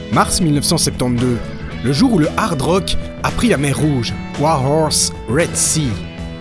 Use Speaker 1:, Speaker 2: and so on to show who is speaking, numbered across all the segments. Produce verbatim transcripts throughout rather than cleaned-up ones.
Speaker 1: Mars mille neuf cent soixante-douze, le jour où le hard rock a pris la mer Rouge, Warhorse, Red Sea.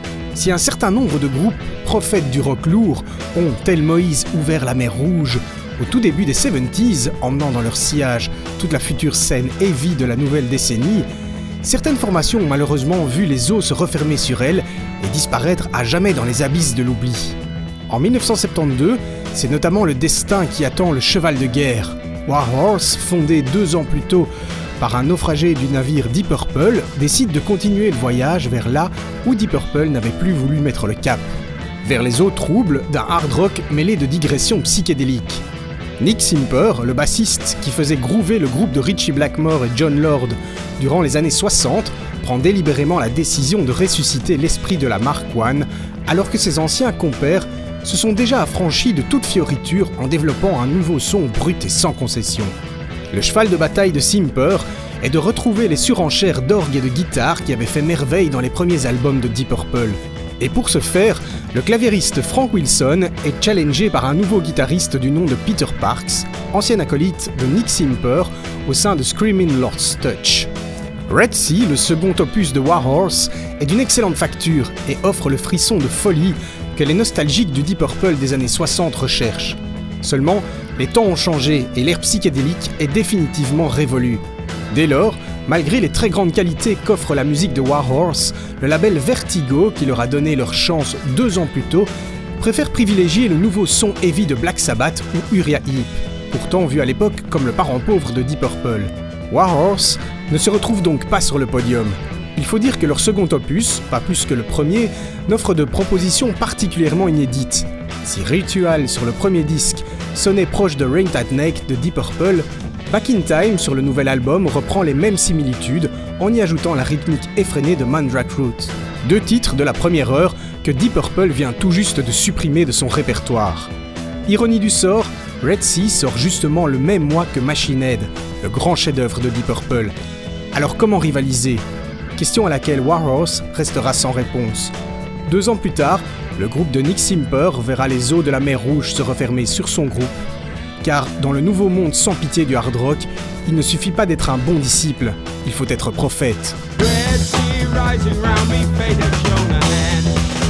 Speaker 1: Si un certain nombre de groupes prophètes du rock lourd ont, tel Moïse, ouvert la mer Rouge au tout début des soixante-dix, emmenant dans leur sillage toute la future scène heavy de la nouvelle décennie, certaines formations ont malheureusement vu les eaux se refermer sur elles et disparaître à jamais dans les abysses de l'oubli. En mille neuf cent soixante-douze, c'est notamment le destin qui attend le cheval de guerre. Warhorse, fondé deux ans plus tôt par un naufragé du navire Deep Purple, décide de continuer le voyage vers là où Deep Purple n'avait plus voulu mettre le cap, vers les eaux troubles d'un hard rock mêlé de digressions psychédéliques. Nick Simper, le bassiste qui faisait groover le groupe de Ritchie Blackmore et John Lord durant les années soixante, prend délibérément la décision de ressusciter l'esprit de la Mark un, alors que ses anciens compères se sont déjà affranchis de toute fioriture en développant un nouveau son brut et sans concession. Le cheval de bataille de Simper est de retrouver les surenchères d'orgue et de guitare qui avaient fait merveille dans les premiers albums de Deep Purple. Et pour ce faire, le claviériste Frank Wilson est challengé par un nouveau guitariste du nom de Peter Parks, ancien acolyte de Nick Simper au sein de Screaming Lord's Touch. Red Sea, le second opus de Warhorse, est d'une excellente facture et offre le frisson de folie que les nostalgiques du Deep Purple des années soixante recherchent. Seulement, les temps ont changé et l'ère psychédélique est définitivement révolue. Dès lors, malgré les très grandes qualités qu'offre la musique de Warhorse, le label Vertigo, qui leur a donné leur chance deux ans plus tôt, préfère privilégier le nouveau son heavy de Black Sabbath ou Uriah Heep, pourtant vu à l'époque comme le parent pauvre de Deep Purple. Warhorse ne se retrouve donc pas sur le podium. Il faut dire que leur second opus, pas plus que le premier, n'offre de propositions particulièrement inédites. Si Ritual sur le premier disque sonnait proche de Rain That Neck de Deep Purple, Back in Time sur le nouvel album reprend les mêmes similitudes en y ajoutant la rythmique effrénée de Mandrake Root. Deux titres de la première heure que Deep Purple vient tout juste de supprimer de son répertoire. Ironie du sort, Red Sea sort justement le même mois que Machine Head, le grand chef-d'œuvre de Deep Purple. Alors comment rivaliser ? Question à laquelle Warhorse restera sans réponse. Deux ans plus tard, le groupe de Nick Simper verra les eaux de la mer Rouge se refermer sur son groupe, car dans le nouveau monde sans pitié du hard rock, il ne suffit pas d'être un bon disciple, il faut être prophète.
Speaker 2: Red sea rising round me, fate had shown a hand.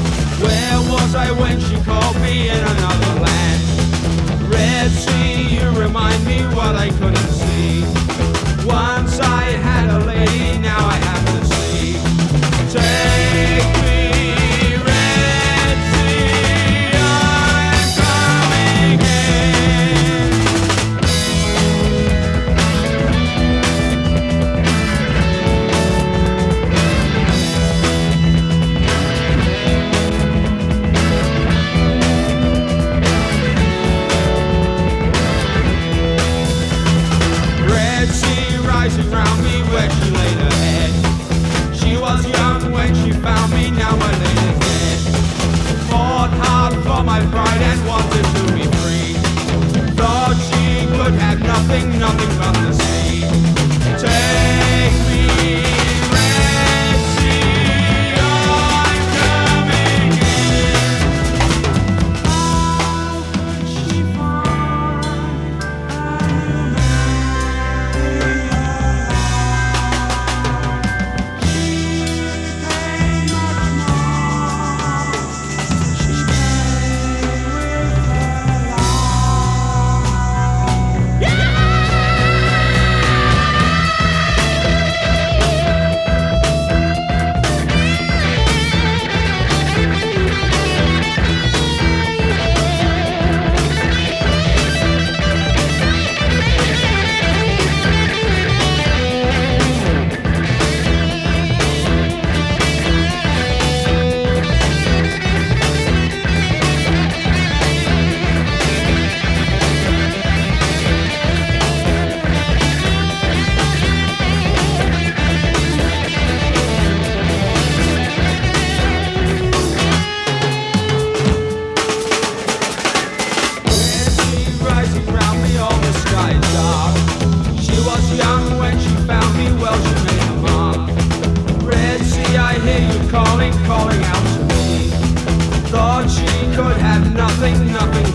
Speaker 2: Where was I when she called me in another land? Red sea, you remind me what I couldn't see. Once I had a lady, now I have to see. Take me, Red Sea, I'm coming in. Red Sea rising round me where she laid her head. She was young when she found me, now my lady's dead. Fought hard for my pride and wanted to be free. Thought she could have nothing, nothing but the sea. Take me, Red Sea, I'm coming in. How could she find a calling, calling out to me. Thought she could have nothing, nothing